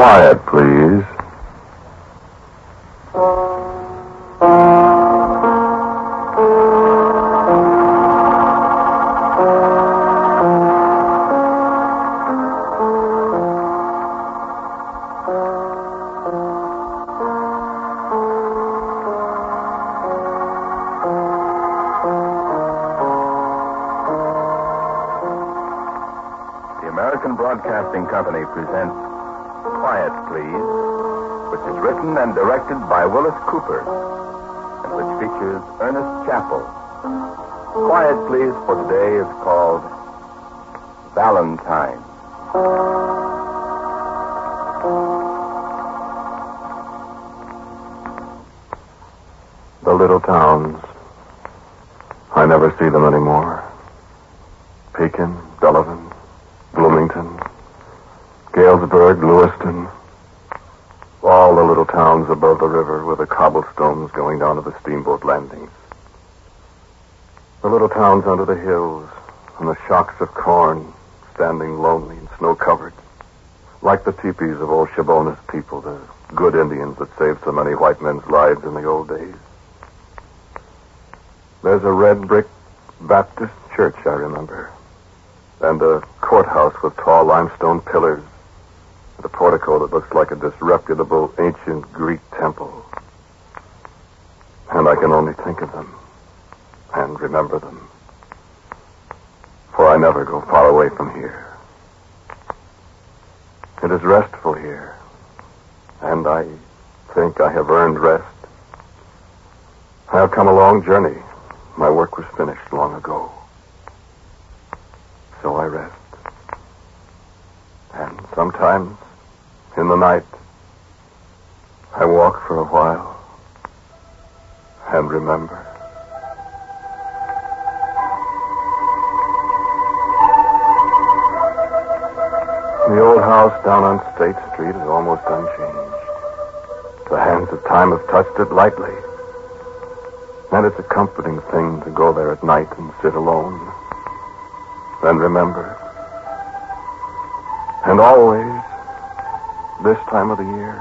Quiet, please. The American Broadcasting Company presents Quiet, Please, which is written and directed by Willis Cooper, and which features Ernest Chappell. Quiet, Please, for today is called Valentine. The little towns. I never see them anymore. Pekin, Delavan, Bloomington, Galesburg, Lewiston. All the little towns above the river with the cobblestones going down to the steamboat landings. The little towns under the hills and the shocks of corn standing lonely and snow-covered. Like the teepees of old Shabonis people, the good Indians that saved so many white men's lives in the old days. There's a red brick Baptist church, I remember. And a courthouse with tall limestone pillars. And a portico that looks like a disreputable ancient Greek temple. And I can only think of them and remember them. For I never go far away from here. It is restful here. And I think I have earned rest. I have come a long journey. My work was finished long ago. So I rest. And sometimes, in the night, I walk for a while and remember. The old house down on State Street is almost unchanged. The hands of time have touched it lightly. And it's a comforting thing to go there at night and sit alone. And remember. And always, this time of the year,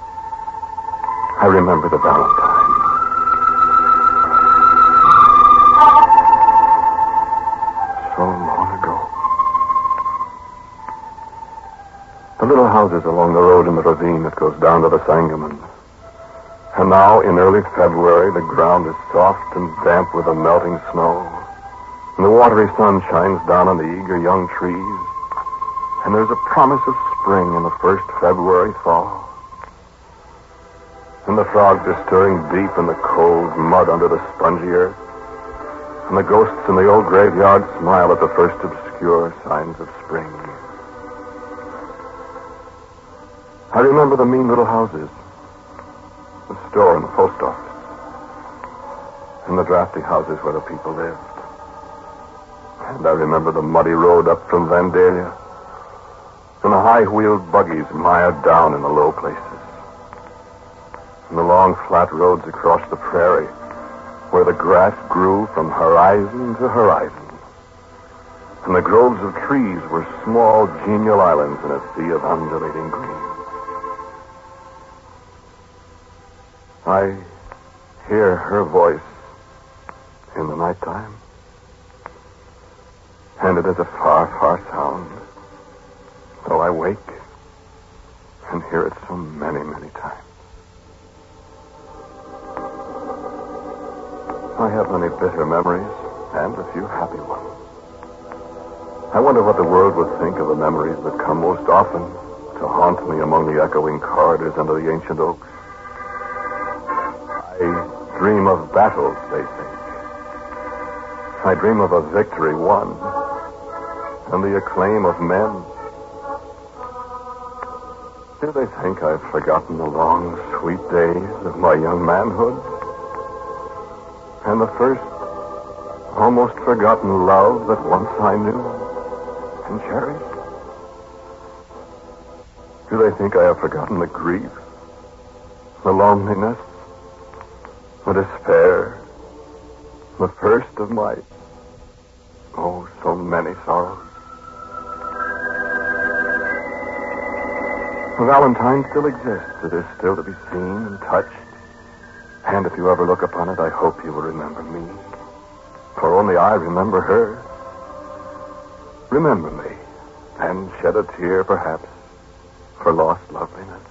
I remember the Valentine. So long ago. The little houses along the road in the ravine that goes down to the Sangamon. And now, in early February, the ground is soft and damp with the melting snow. And the watery sun shines down on the eager young trees. And there's a promise of spring in the first February thaw. And the frogs are stirring deep in the cold mud under the spongy earth. And the ghosts in the old graveyard smile at the first obscure signs of spring. I remember the mean little houses. The store and the post office. And the drafty houses where the people lived. And I remember the muddy road up from Vandalia. And the high-wheeled buggies mired down in the low places. And the long flat roads across the prairie where the grass grew from horizon to horizon. And the groves of trees were small, genial islands in a sea of undulating green. I hear her voice in the nighttime. And it is a far, far sound. Though I wake and hear it so many, many times. I have many bitter memories and a few happy ones. I wonder what the world would think of the memories that come most often to haunt me among the echoing corridors under the ancient oaks. I dream of battles, they think. I dream of a victory won and the acclaim of men. Do they think I've forgotten the long, sweet days of my young manhood? And the first, almost forgotten love that once I knew and cherished? Do they think I have forgotten the grief, the loneliness, the despair, the first of my, oh, so many sorrows? Valentine still exists. It is still to be seen and touched. And if you ever look upon it, I hope you will remember me. For only I remember her. Remember me, and shed a tear, perhaps, for lost loveliness.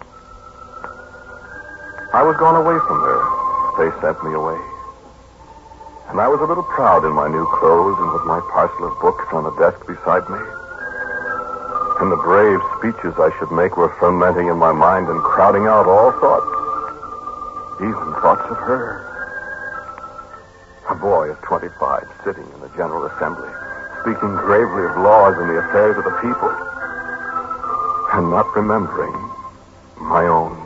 I was gone away from her. They sent me away. And I was a little proud in my new clothes and with my parcel of books on the desk beside me. And the brave speeches I should make were fermenting in my mind and crowding out all thoughts, even thoughts of her. A boy of 25 sitting in the General Assembly, speaking gravely of laws and the affairs of the people, and not remembering my own.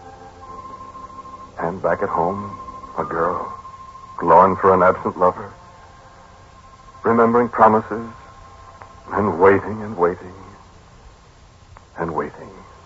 And back at home, a girl, longing for an absent lover, remembering promises, and waiting and waiting and waiting.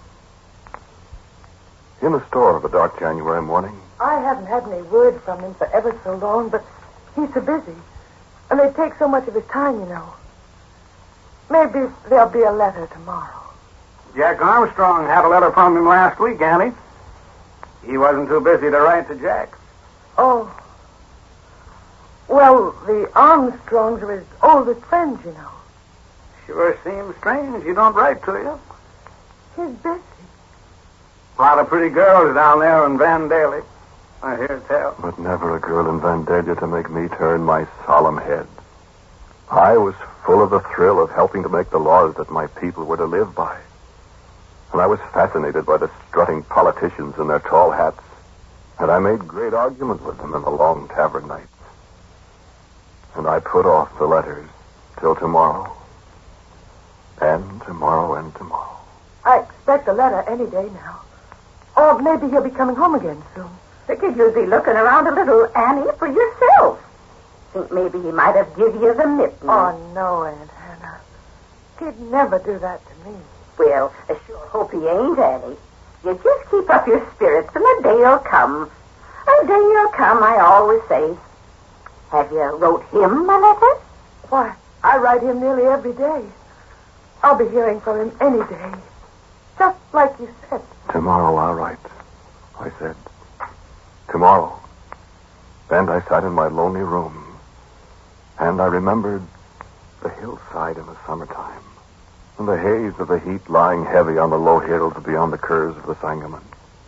In the store of a dark January morning. I haven't had any word from him for ever so long, but he's so busy. And they take so much of his time, you know. Maybe there'll be a letter tomorrow. Jack Armstrong had a letter from him last week, Annie. He wasn't too busy to write to Jack. Oh. Well, the Armstrongs are his oldest friends, you know. Sure seems strange he don't write to you. He's busy. A lot of pretty girls down there in Vandalia, I hear tell. But never a girl in Vandalia to make me turn my solemn head. I was full of the thrill of helping to make the laws that my people were to live by. And I was fascinated by the strutting politicians in their tall hats. And I made great argument with them in the long tavern nights. And I put off the letters till tomorrow. And tomorrow and tomorrow. I expect a letter any day now. Or maybe he'll be coming home again soon. Figured you'd be looking around a little, Annie, for yourself. Think maybe he might have give you the mitten. Oh, no, Aunt Hannah. He'd never do that to me. Well, I sure hope he ain't, Annie. You just keep up your spirits, and a day'll come. A day'll come, I always say. Have you wrote him a letter? Why, I write him nearly every day. I'll be hearing from him any day. Just like you said. Tomorrow I'll write, I said. Tomorrow. And I sat in my lonely room, and I remembered the hillside in the summertime, and the haze of the heat lying heavy on the low hills beyond the curves of the Sangamon.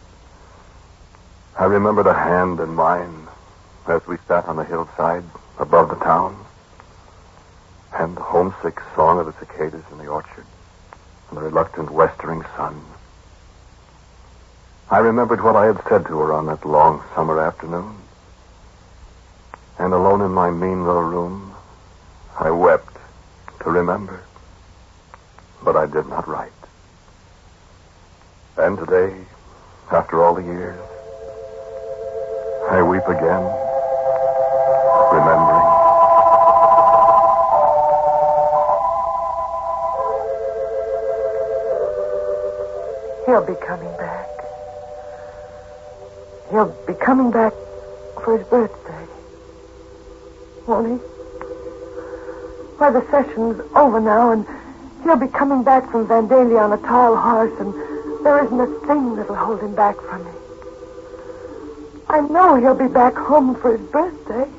I remembered a hand in mine as we sat on the hillside above the town, and the homesick song of the cicadas in the orchard, and the reluctant westering sun. I remembered what I had said to her on that long summer afternoon. And alone in my mean little room, I wept to remember. But I did not write. And today, after all the years, I weep again, remembering. He'll be coming back. He'll be coming back for his birthday. Won't he? Why, the session's over now, and he'll be coming back from Vandalia on a tall horse, and there isn't a thing that'll hold him back from me. I know he'll be back home for his birthday.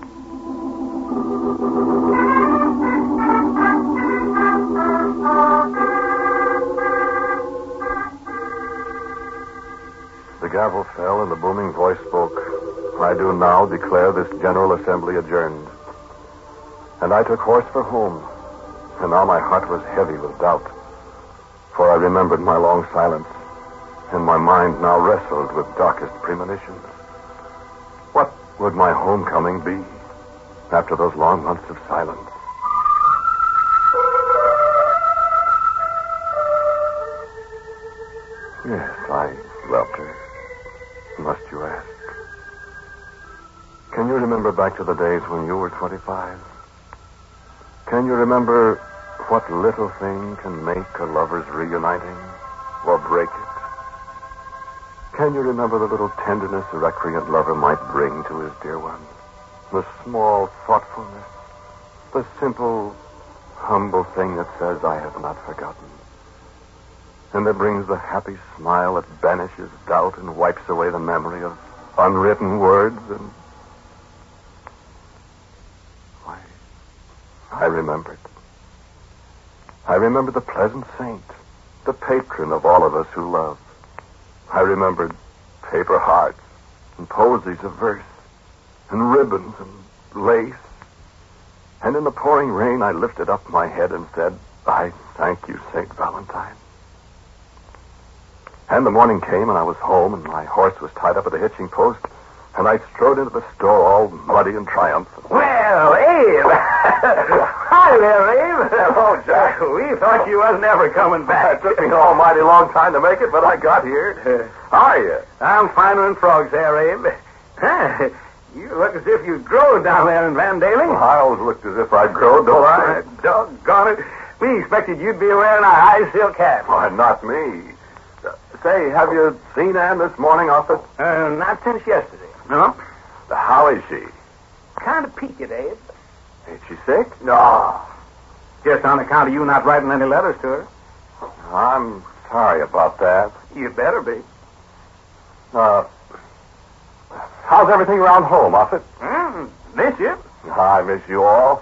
The gavel fell and the booming voice spoke. I do now declare this General Assembly adjourned. And I took horse for home. And now my heart was heavy with doubt. For I remembered my long silence. And my mind now wrestled with darkest premonitions. What would my homecoming be after those long months of silence? Yes, I loved her. Must you ask? Can you remember back to the days when you were 25? Can you remember what little thing can make a lover's reuniting or break it? Can you remember the little tenderness a recreant lover might bring to his dear one? The small thoughtfulness, the simple, humble thing that says, I have not forgotten. and that brings the happy smile that banishes doubt and wipes away the memory of unwritten words and... I remembered. I remembered the pleasant saint, the patron of all of us who love. I remembered paper hearts and posies of verse and ribbons and lace. And in the pouring rain, I lifted up my head and said, I thank you, St. Valentine. And the morning came, and I was home, and my horse was tied up at the hitching post, and I strode into the store all muddy and triumphant. Well, Abe. Hi there, Abe. Hello, Jack. We thought you wasn't ever coming back. It took me an almighty long time to make it, but I got here. How are you? I'm finer than frogs there, Abe. Huh, you look as if you growed down there in Vandalia. Well, I always looked as if I'd grown, don't I? Doggone it. We expected you'd be wearing a high silk hat. Why, not me. Say, have you seen Ann this morning, Office? Not since yesterday. No? How is she? Kind of peaked, Abe. Ain't she sick? No. Just on account of you not writing any letters to her. I'm sorry about that. You better be. How's everything around home, Office? Miss you. I miss you all.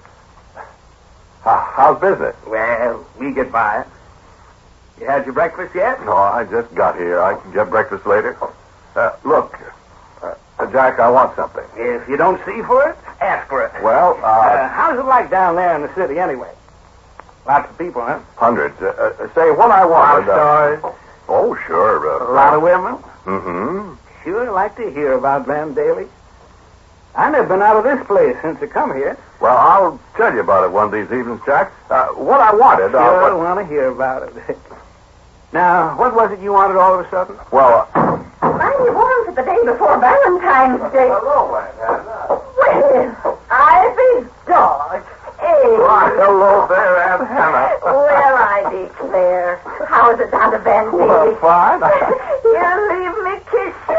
How's business? Well, we get by. You had your breakfast yet? No, I just got here. I can get breakfast later. Look, Jack, I want something. If you don't see for it, ask for it. Well, how's it like down there in the city anyway? Lots of people, huh? Hundreds. Say, what I A lot want... of stars. Oh, sure. A lot of women. Mm-hmm. Sure like to hear about Vandalia. I've never been out of this place since I come here. Well, I'll tell you about it one of these evenings, Jack. What I wanted... Sure want to hear about it. Now, what was it you wanted all of a sudden? Well... Mighty warm for the day before Valentine's Day. Hello, Aunt Hannah. Well, Ivy's dog. Hey. Why, hello there, Aunt Hannah. Well, I declare. How's it down to Vandalia? Well, fine. You leave me kiss you.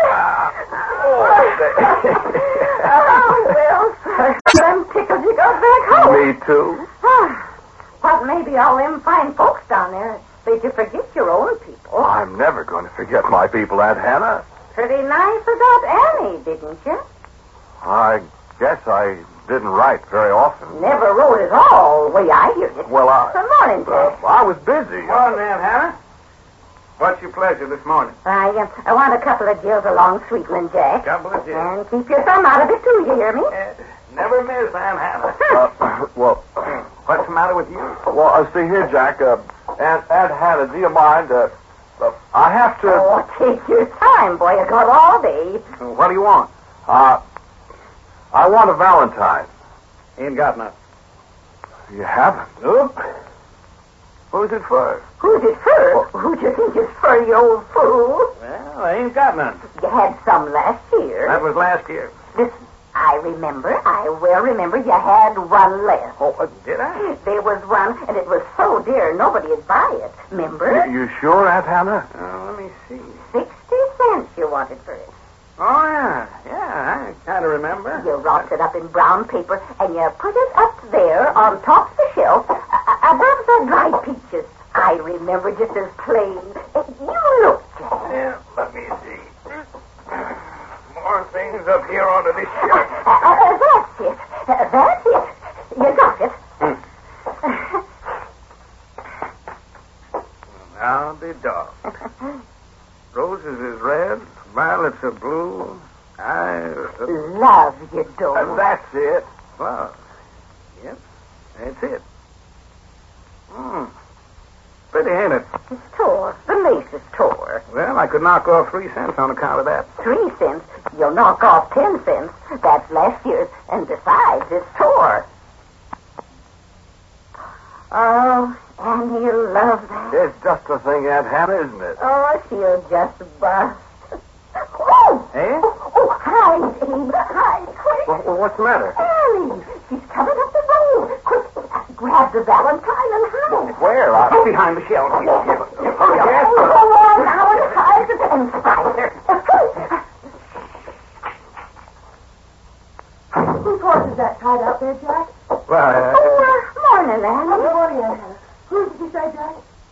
Oh, well, sir. I'm tickled you got back home. Me too. What maybe all them fine folks down there made you forget your own people? I'm never going to forget my people, Aunt Hannah. Pretty nice about Annie, didn't you? I guess I didn't write very often. Never wrote at all, the way I hear it. Well, Good morning, Jack. I was busy. Morning, Aunt Hannah. What's your pleasure this morning? I want a couple of Jills along sweetling, Jack. Couple of Jills. And keep your thumb out of it, too, you hear me? Never miss, Aunt Hannah. Well, What's the matter with you? well, see here, Jack. Aunt Hannah, do you mind? I have to... Oh, take your time, boy. You got all day. What do you want? I want a Valentine. Ain't got nothing. You haven't? Nope. Who's it for? Who's it for? Who do you think it's for, you old fool? Well, I ain't got none. You had some last year. That was last year. Listen, I well remember you had one left. Oh, did I? There was one, and it was so dear nobody'd buy it. Remember? You sure, Aunt Hannah? Let me see. 60 cents you wanted for it. Oh, yeah. Yeah, I kind of remember. You wrapped it up in brown paper, and you put it up there on top of the shelf above the dried peaches. I remember just as plain. You look, Jack. Yeah, let me see. More things up here onto this shelf. That's it. That's it. You got it. Now be dog. Roses is red, violets are blue. Love you, don't. That's it. Well, yep, that's it. Pretty, ain't it? It's tore. The lace is tore. Well, I could knock off 3 cents on account of that. 3 cents? You'll knock off 10 cents. That's last year's. And besides, it's tore. Oh, and he'll love that. It's just the thing, Aunt Hannah, isn't it? Oh, she'll just bust. Oh! Eh? Oh, hide, Abe. Hide, quick. Well, what's the matter? Ellie, she's coming up the road. Quick, grab the Valentine and hide. Where? Behind the shelf. Hurry up. Oh, go on now and hide and find her. Whose horse is that tied out there, Jack? Well, Morning, Annie. Good morning, Aunt Hannah. Who did you say, Jack?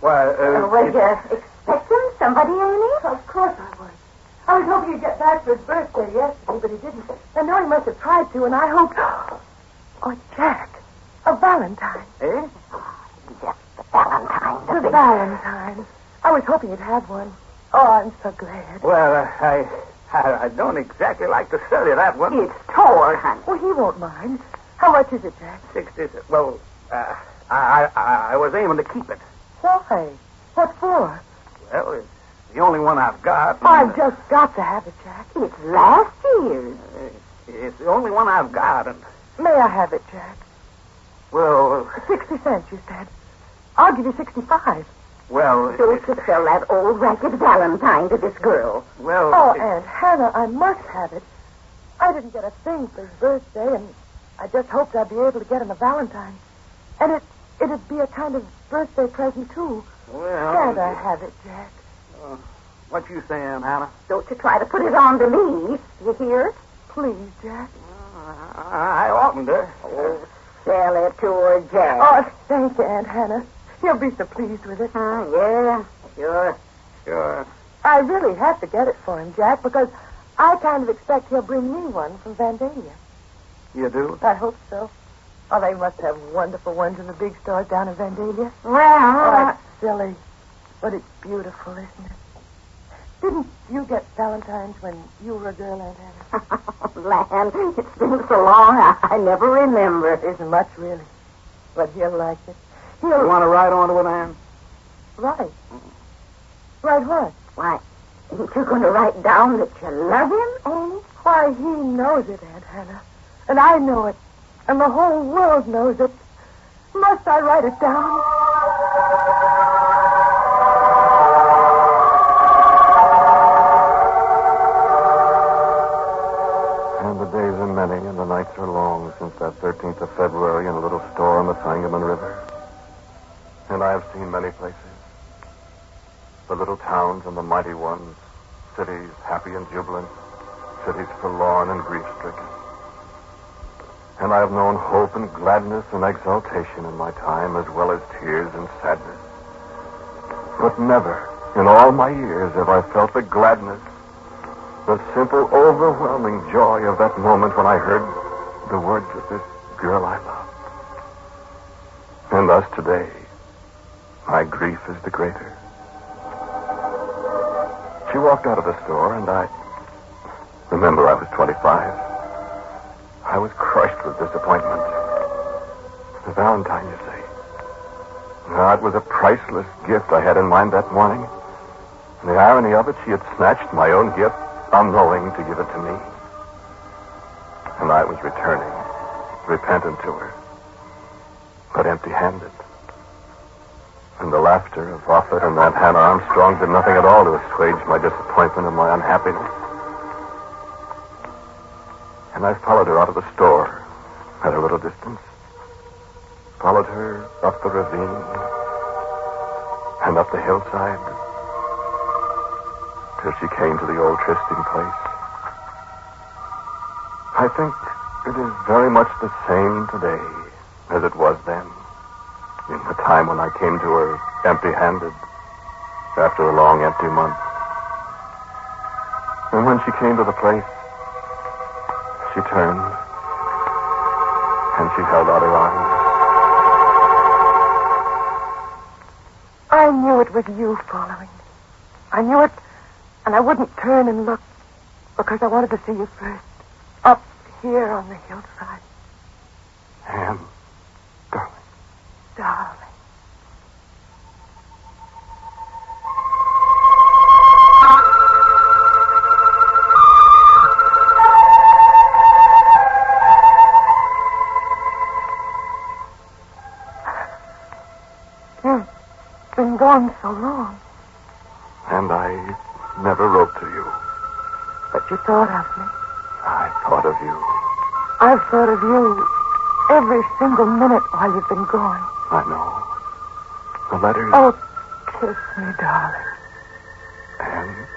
Was you expecting somebody, Annie? Of course I was. I was hoping he'd get back for his birthday yesterday, but he didn't. I know he must have tried to, and I hoped... Oh, Jack. A Valentine. Eh? Yes, the Valentine. The Valentine. I was hoping you'd have one. Oh, I'm so glad. Well, I don't exactly like to sell you that one. It's tore, honey. Well, he won't mind. How much is it, Jack? 60. Well, I was aiming to keep it. Why? What for? Well, it's the only one I've got. I've just got to have it, Jack. It's last year's. It's the only one I've got, and... May I have it, Jack? Well... 60 cents, you said. I'll give you 65. Well... Don't you sell that old ragged Valentine to this girl. Well... Oh, Aunt Hannah, I must have it. I didn't get a thing for his birthday, and I just hoped I'd be able to get him a Valentine. And it'd be a kind of birthday present, too. Well... Can't I have it, Jack? What you saying, Hannah? Don't you try to put it on to me. You hear? Please, Jack. I oughtn't to. Oh, sell it to her, Jack. Oh, thank you, Aunt Hannah. He'll be so pleased with it. Yeah, sure. Sure. I really have to get it for him, Jack, because I kind of expect he'll bring me one from Vandalia. You do? I hope so. Oh, they must have wonderful ones in the big stores down in Vandalia. Well, It's silly, but it's beautiful, isn't it? Didn't you get Valentine's when you were a girl, Aunt Hannah? land, it's been so long, I never remember. It isn't much, really. But he'll like it. You want to ride on to it, Ann? Right. Right what? Why, ain't you going to write down that you love him, Annie? Why, he knows it, Aunt Hannah. And I know it. And the whole world knows it. Must I write it down? And the days are many and the nights are long since that 13th of February in a little store on the Sangamon River. And I have seen many places. The little towns and the mighty ones. Cities happy and jubilant. Cities forlorn and grief-stricken. And I have known hope and gladness and exultation in my time, as well as tears and sadness. But never, in all my years, have I felt the gladness, the simple, overwhelming joy of that moment when I heard the words of this girl I loved. And thus today, my grief is the greater. She walked out of the store, and I... Remember, I was 25. I was crushed with disappointment. The Valentine, you say? No, it was a priceless gift I had in mind that morning. And the irony of it, she had snatched my own gift, unknowing to give it to me. And I was returning, repentant to her, but empty-handed. And the laughter of Offutt and Aunt Hannah Armstrong did nothing at all to assuage my disappointment and my unhappiness. And I followed her out of the store at a little distance. Followed her up the ravine and up the hillside till she came to the old trysting place. I think it is very much the same today as it was then, in the time when I came to her empty-handed after a long empty month. And when she came to the place, she turned and she held out her arms. I knew it was you following me. I knew it, and I wouldn't turn and look because I wanted to see you first, up here on the hillside. Anne, darling. Darling. You've been gone so long. And I never wrote to you. But you thought of me. I thought of you. I've thought of you every single minute while you've been gone. I know. The letters. Oh, kiss me, darling. Anne.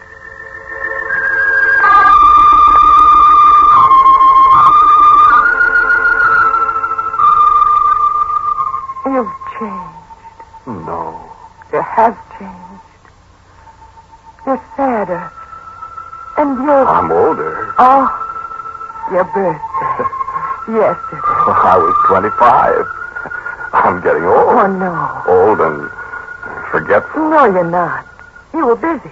You've changed. No. You have changed. You're sadder. And you're... I'm older. Oh, your birthday. Yesterday. I was 25. I'm getting old. Oh, no. Old and forgetful. No, you're not. You were busy.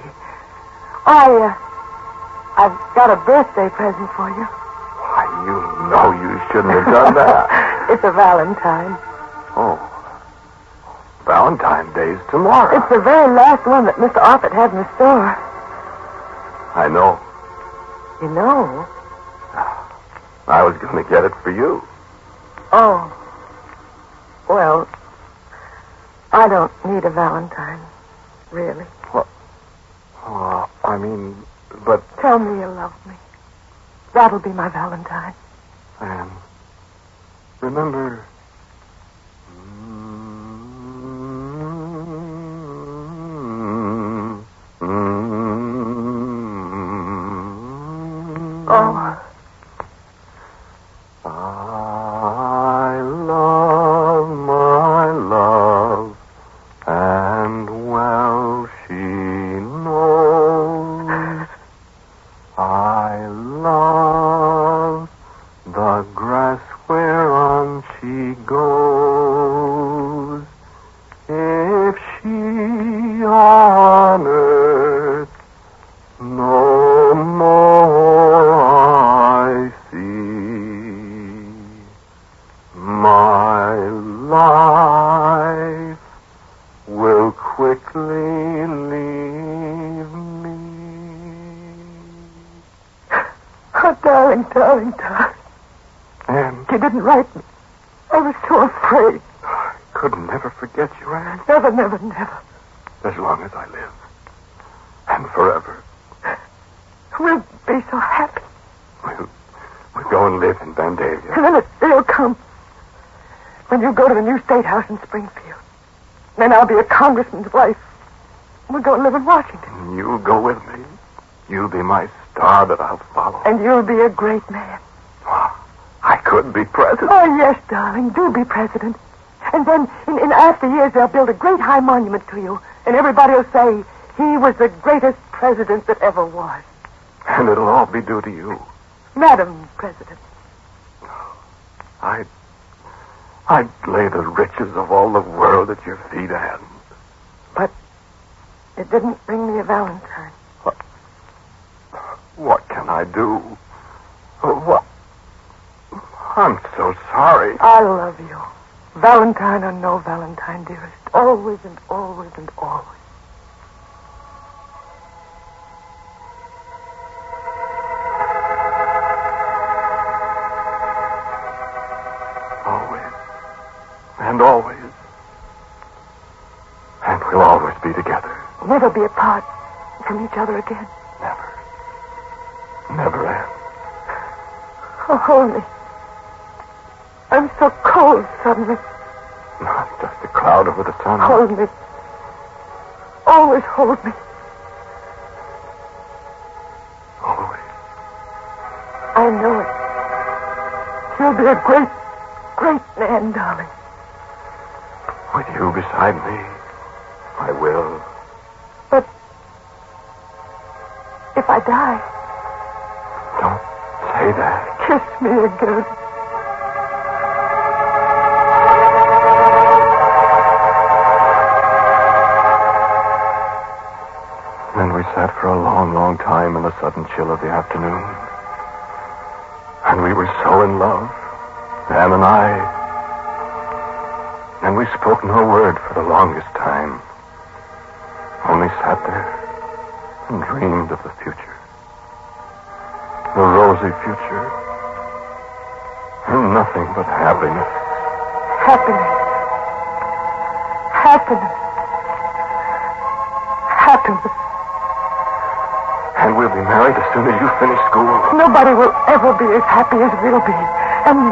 I've got a birthday present for you. Why, you know you shouldn't have done that. It's a Valentine. Oh. Valentine's Day's tomorrow. It's the very last one that Mr. Offutt had in the store. I know. You know? I was going to get it for you. Oh. Well, I don't need a Valentine, really. What? Oh, I mean, but... Tell me you love me. That'll be my Valentine. Anne, remember... Oh. I love my love, and well she knows. I love the grass whereon she goes. If she on earth no more I see, my life will quickly leave me. Oh, darling, darling, darling. Anne, You didn't write me. I was so afraid. I could never forget you, Anne, Never, never, never. as long as I live. And forever. We'll be so happy. We'll go and live in Vandalia. And then a day will come when you go to the new state house in Springfield. Then I'll be a congressman's wife. We'll go and live in Washington. You'll go with me. You'll be my star that I'll follow. And you'll be a great man. I could be president. Oh, yes, darling. Do be president. And then in after years, they'll build a great high monument to you. And everybody will say he was the greatest president that ever was. And it'll all be due to you. Madam President. I'd lay the riches of all the world at your feet, Anne. But it didn't bring me a Valentine. What can I do? What? I'm so sorry. I love you. Valentine or no Valentine, dearest. Always and always and always. Always. And always. And we'll always be together. Never be apart from each other again. Never. Never, Anne. Oh, hold me. I'm so cold suddenly. Not just a cloud over the sun. Hold me. Always hold me. Always. I know it. You'll be a great, great man, darling. With you beside me, I will. But if I die, Don't say that. kiss me again. Then we sat for a long, long time in the sudden chill of the afternoon. And we were so in love, Anne and I. And we spoke no word for the longest time. Only sat there and dreamed of the future. The rosy future. And nothing but happiness. Happiness. Happiness. Happiness. And we'll be married as soon as you finish school. Nobody will ever be as happy as we'll be. And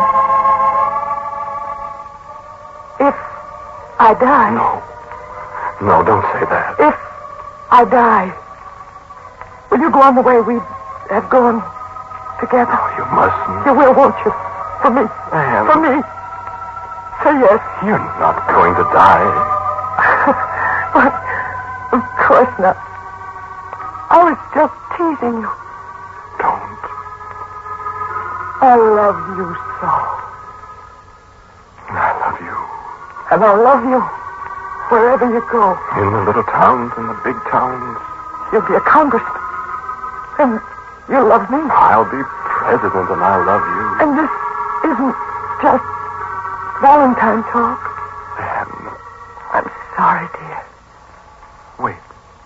if I die... No, don't say that. If I die, will you go on the way we have gone together? No, you mustn't. You will, won't you? For me. Anne. For me. Say yes. You're not going to die. But Listen up. I was just teasing you. Don't. I love you so. I love you. And I'll love you wherever you go. In the little towns and the big towns. You'll be a congressman. And you'll love me. I'll be president and I'll love you. And this isn't just Valentine talk. Anne. I'm sorry, dear. Wait.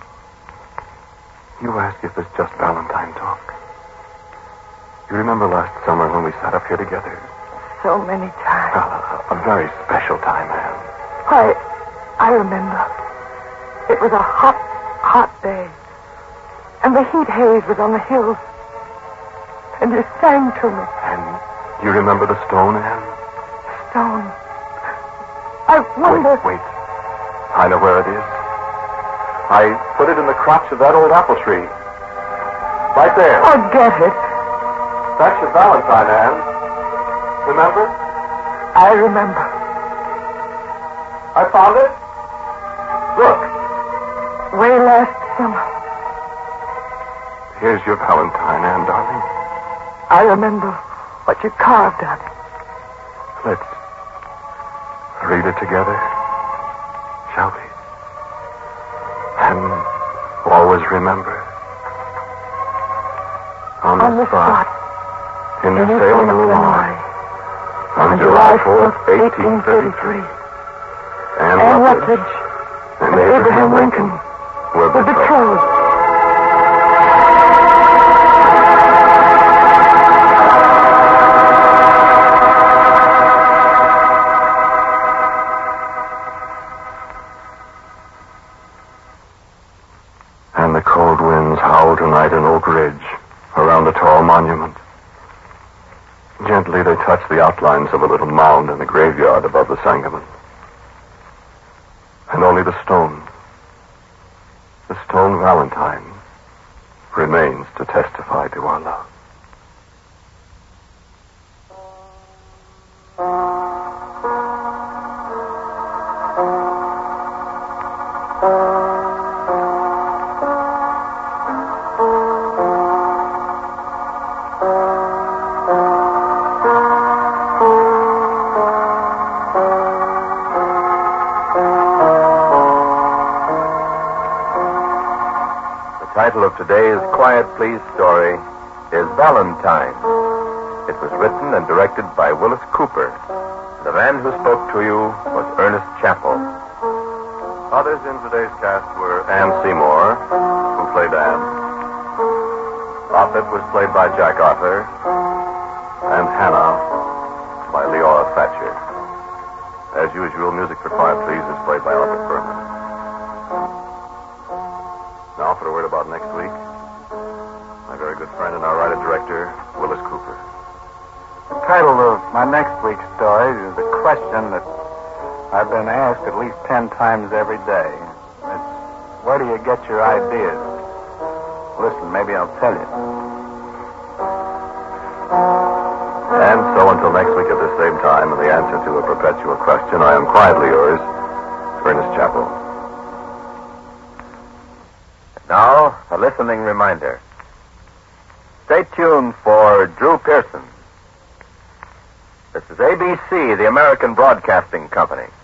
You ask if it's just Valentine talk. You remember last summer when we sat up here together? So many times. A very special time, Anne. I remember. It was a hot, hot day. And the heat haze was on the hills. And you sang to me. And you remember the stone, Anne? Stone. I wonder... Wait. I know where it is. I put it in the crotch of that old apple tree. Right there. Forget it. That's your Valentine, Anne. Remember? I remember. I found it. Look. Way last summer. Here's your Valentine, Anne, darling. I remember what you carved on it. Let's read it together, shall we? And always remember. On the spot. In New Salem, Illinois. On July 4th, 1833. Anne Rutledge and Abraham Lincoln were betrothed. And the cold winds howl tonight in Oak Ridge around the tall monument. Gently they touch the outlines of a little mound in the graveyard above the Sangamon. And only the stone Valentine, remains to testify to our love. The title of today's Quiet Please story is Valentine. It was written and directed by Willis Cooper. The man who spoke to you was Ernest Chappell. Others in today's cast were Anne Seymour, who played Anne. Offit was played by Jack Arthur, and Hannah by Leora Thatcher. As usual, music for Quiet Please is played by Albert Berman. Now for a word about next week. My very good friend and our writer-director, Willis Cooper. The title of my next week's story is a question that I've been asked at least 10 times every day. It's, where do you get your ideas? Listen, maybe I'll tell you. And so until next week at the same time, and the answer to a perpetual question, I am quietly yours, Ernest Chappell. Now, a listening reminder. Stay tuned for Drew Pearson. This is ABC, the American Broadcasting Company.